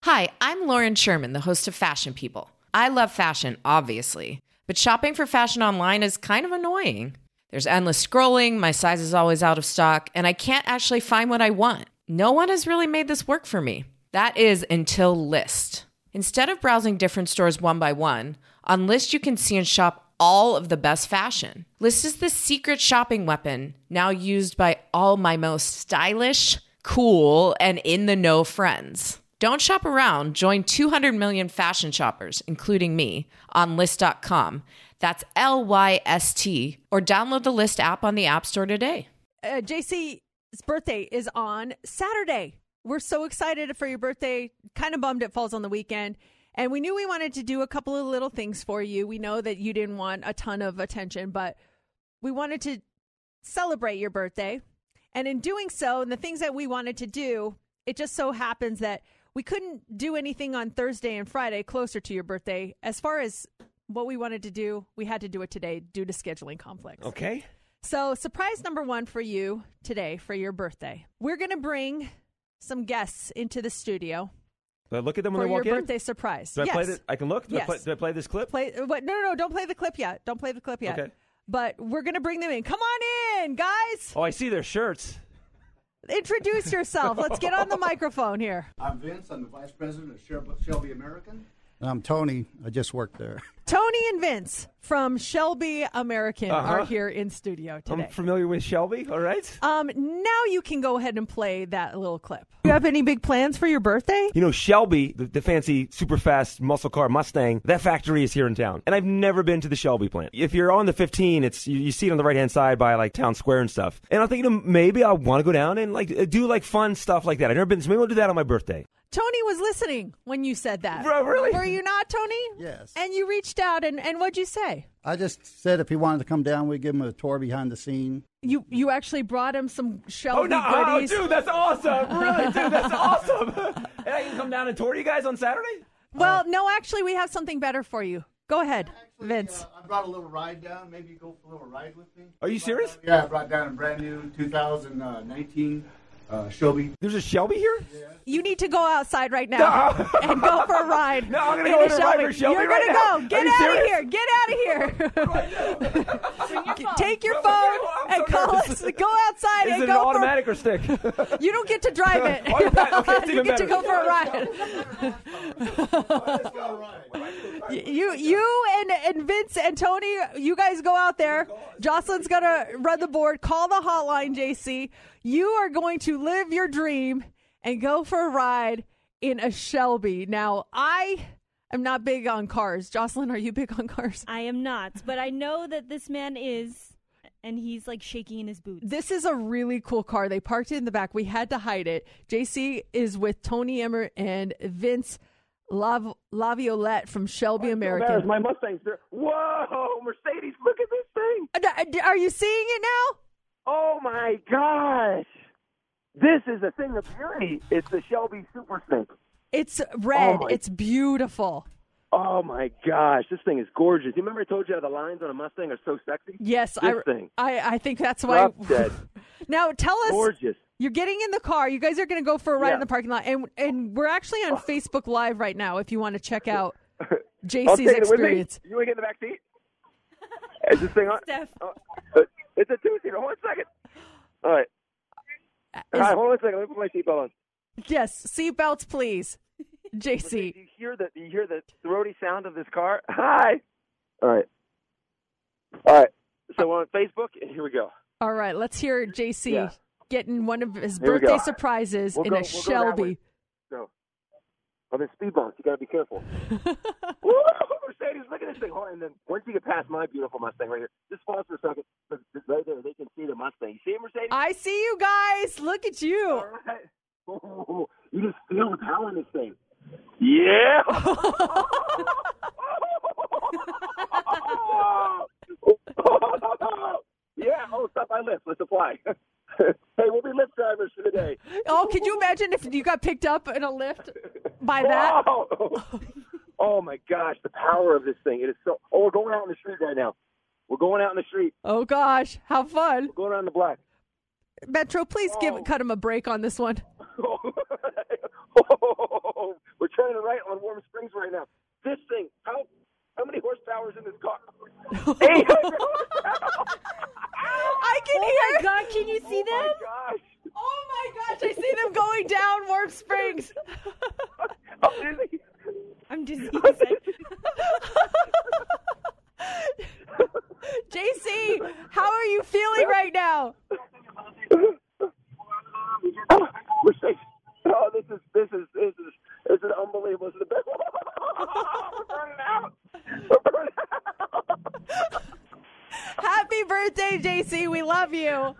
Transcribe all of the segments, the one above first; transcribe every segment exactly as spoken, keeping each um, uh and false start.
Hi, I'm Lauren Sherman, the host of Fashion People. I love fashion, obviously, but shopping for fashion online is kind of annoying. There's endless scrolling, my size is always out of stock, and I can't actually find what I want. No one has really made this work for me. That is until Lyst. Instead of browsing different stores one by one, on Lyst you can see and shop all of the best fashion. Lyst is the secret shopping weapon now used by all my most stylish, cool, and in-the-know friends. Don't shop around. Join two hundred million fashion shoppers, including me, on Lyst dot com. That's L Y S T. Or download the Lyst app on the App Store today. Uh, J C's birthday is on Saturday. We're so excited for your birthday. Kind of bummed it falls on the weekend. And we knew we wanted to do a couple of little things for you. We know that you didn't want a ton of attention, but we wanted to celebrate your birthday. And in doing so, and the things that we wanted to do, it just so happens that we couldn't do anything on Thursday and Friday closer to your birthday. As far as what we wanted to do, we had to do it today due to scheduling conflicts. Okay. So surprise number one for you today for your birthday. We're going to bring some guests into the studio. Do I look at them when for they walk your in? birthday surprise. Do I yes. play this? I can look? Do, yes. I play, do I play this clip? Play, what, no, no, no. Don't play the clip yet. Don't play the clip yet. Okay. But we're going to bring them in. Come on in, guys. Oh, I see their shirts. Introduce yourself. Let's get on the microphone here. I'm Vince. I'm the vice president of Shelby American. And I'm Tony. I just worked there. Tony and Vince from Shelby American Uh-huh. are here in studio today. I'm familiar with Shelby, all right? Um, now you can go ahead and play that little clip. Do you have any big plans for your birthday? You know, Shelby, the, the fancy, super fast muscle car Mustang, that factory is here in town. And I've never been to the Shelby plant. If you're on the fifteen, it's you, you see it on the right-hand side by, like, Town Square and stuff. And I'm thinking, maybe I want to go down and, like, do, like, fun stuff like that. I've never been, so maybe I'll do that on my birthday. Tony was listening when you said that. Bro, really? Were you not, Tony? Yes. And you reached out, and, and what'd you say? I just said if he wanted to come down, we'd give him a tour behind the scene. You you actually brought him some Shelby Oh, no, oh, goodies. dude, that's awesome. Really, dude, that's awesome. And I can come down and tour you guys on Saturday? Well, uh, no, actually, we have something better for you. Go ahead, Actually, Vince. Uh, I brought a little ride down. Maybe you go for a little ride with me. Are you serious? Yeah, I brought down a brand new two thousand nineteen uh, Shelby. There's a Shelby here? Yeah. You need to go outside right now No. and go for a ride. No, I'm going to in go a to ride for Shelby You're right gonna now. go. Get Are you out of serious? here. Get out of here. Take your Oh, phone I'm and so call nervous. us. Go outside Is and it go an automatic or stick? for. You don't get to drive it. Oh, okay, it's you even get to better. go for a ride. Let's go ride. You, you, and and Vince and Tony, you guys go out there. Jocelyn's gonna run the board. Call the hotline, J C. You are going to live your dream and go for a ride in a Shelby. Now, I am not big on cars. Jocelyn, are you big on cars? I am not, but I know that this man is, and he's like shaking in his boots. This is a really cool car. They parked it in the back. We had to hide it. J C is with Tony Emmer and Vince Lav- Laviolette from Shelby American. My Mustang's there. Whoa, Mercedes, look at this thing. Uh, Are you seeing it now? Oh, my gosh. This is a thing of beauty. It's the Shelby Super Snake. It's red. Oh my- It's beautiful. Oh, my gosh. This thing is gorgeous. You remember I told you how the lines on a Mustang are so sexy? Yes, This I, thing. I I think that's why. Drop dead. Now tell us, Gorgeous. you're getting in the car. You guys are going to go for a ride Yeah. in the parking lot, and and we're actually on Facebook Live right now. If you want to check out J I'll C's take it with me. experience. You want to get in the back seat? Is this thing on? Steph. Oh, it's a two-seater. Hold on a second. All right. Is- All right, hold on a second. Let me put my seatbelt on. yes, seatbelts, please, J Do C. you hear the do you hear the throaty sound of this car? Hi. All right. All right. So we're on Facebook, and here we go. All right, let's hear J C Yeah. getting one of his Here we birthday go. surprises We'll in go- a we'll go that Shelby. way. So, on the speed bumps, you got to be careful. Woo! Mercedes, look at this thing. Hold on, and then once you get past my beautiful Mustang right here, just pause for a second. Look, right there, they can see the Mustang. You see it, Mercedes? I see you guys. Look at you. All right. Oh, you just feel the power in this thing. Yeah. Yeah. Oh, stop by Lyft. Let's apply. Hey, we'll be Lyft drivers for the day. Oh, can you imagine if you got picked up in a Lyft by that? Oh. Oh my gosh, the power of this thing. It is so. Oh, we're going out in the street right now. We're going out in the street. Oh gosh, how fun! We're going around the block. Metro, please give Oh. cut him a break on this one. Oh, we're turning right on Warm Springs right now. This thing, how how many horsepower is in this car? eight hundred horsepower. I can Oh hear. my God, can you see Oh them? my gosh. Oh my gosh, I see them going down Warm Springs. Oh, Disney. I'm dizzy. J C, how are you feeling right now? Mercedes. Oh, this is this is this is this is unbelievable. This is the best. We're burning out. We're burning out. Happy birthday, J C. We love you. I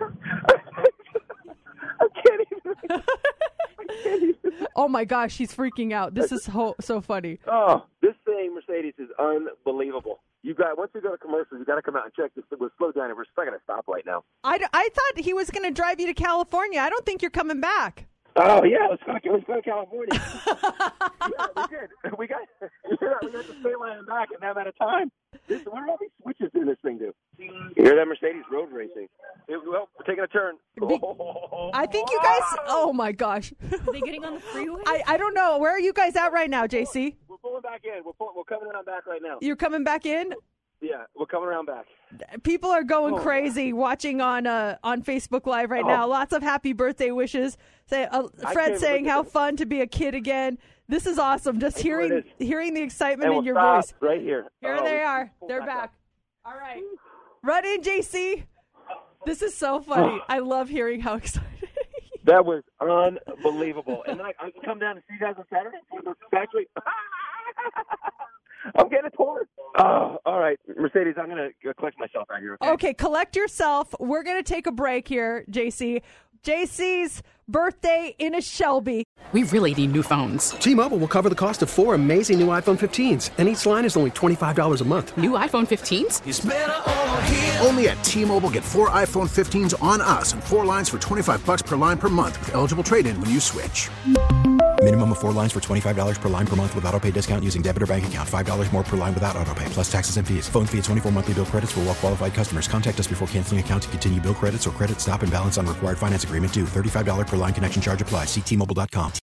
can't even. I can't even. Oh my gosh, she's freaking out. This is so, so funny. Oh, this thing, Mercedes, is unbelievable. You got once you go to commercials, you got to come out and check this. We're slow down, and we're stuck at a stoplight now. I, I thought he was going to drive you to California. I don't think you're coming back. Oh yeah, let's go. Let's go to California. Yeah, we did. We got. Yeah, we got the state line back in that amount of time. This, what are all these switches in this thing do? You hear that, Mercedes road racing? It, well, we're taking a turn. Be- I think you guys. Oh my gosh. Are they getting on the freeway? I, I don't know. Where are you guys at right now, J C? We're pulling back in. We're pulling, we're coming around back right now. You're coming back in? Yeah, we're coming around back. People are going Oh. crazy watching on uh, on Facebook Live right Oh. now. Lots of happy birthday wishes. Say, uh, I Fred can't saying believe how it. fun to be a kid again. This is awesome. Just That's what hearing it hearing the excitement And in we'll your stop voice. right here. Here Oh, they we are. pull They're back back. up. All right. Run in, J C. This is so funny. I love hearing how excited. That was unbelievable. And then I, I can come down and see you guys on Saturday. Factory. I'm getting torn. Oh, all right, Mercedes. I'm gonna collect myself out here. Okay. Okay, collect yourself. We're going to take a break here, J C. J C's birthday in a Shelby. We really need new phones. T-Mobile will cover the cost of four amazing new iPhone fifteens, and each line is only twenty-five dollars a month. New iPhone fifteens? It's better over here. Only at T-Mobile, get four iPhone fifteens on us and four lines for twenty-five bucks per line per month with eligible trade-in when you switch. Minimum of four lines for twenty-five dollars per line per month with autopay discount using debit or bank account. five dollars more per line without autopay, plus taxes and fees. Phone fee at twenty-four monthly bill credits for well-qualified customers. Contact us before canceling account to continue bill credits or credit stop and balance on required finance agreement due. thirty-five dollars per line connection charge applies. See T Mobile dot com.